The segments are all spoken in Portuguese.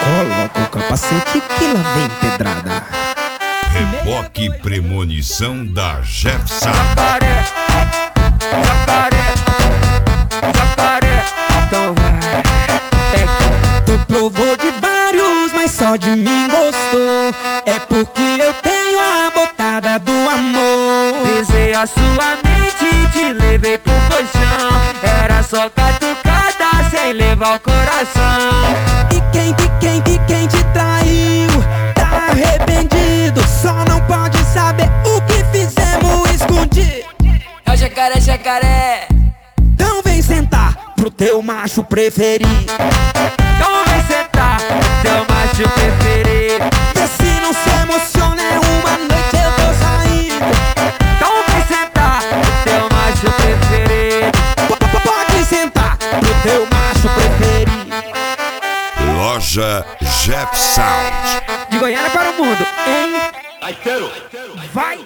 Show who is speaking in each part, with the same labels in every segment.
Speaker 1: Coloca o capacete que lá vem pedrada.
Speaker 2: Reboque Premonição da Jefferson.
Speaker 3: Jacaré, então vai.
Speaker 1: Tu provou de vários, mas só de mim gostou. É porque eu tenho a botada do amor.
Speaker 3: Pisei a sua mente e te levei pro colchão. Era só catucada sem levar o coração.
Speaker 1: E quem te traiu tá arrependido. Só não pode saber o que fizemos escondido.
Speaker 3: É o jacaré, jacaré.
Speaker 1: Então vem sentar pro teu macho preferido.
Speaker 3: Então vem sentar pro teu macho preferido.
Speaker 1: Vê se não se emociona, é uma noite eu tô saindo.
Speaker 3: Então vem sentar pro teu macho preferido.
Speaker 1: Pode sentar pro teu macho preferido.
Speaker 2: Loja Jefferson.
Speaker 1: De Goiânia para o mundo, hein?
Speaker 2: Ai, quero.
Speaker 1: Vai!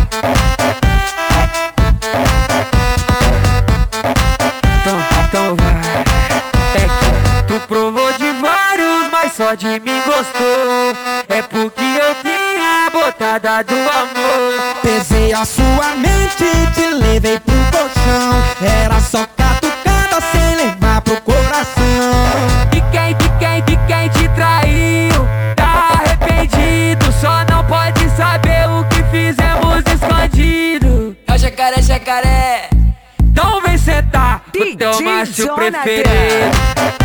Speaker 3: Então vai. É que tu provou de vários, mas só de mim gostou. É porque eu tenho a botada do amor.
Speaker 1: Pesei a sua mente e te levei pro colchão. Era só catucada sem levar pro coração.
Speaker 3: E quem te traiu tá arrependido. Só não pode saber o que fizemos escondido. É o jacaré, jacaré. Então vem sentar pro teu macho preferido.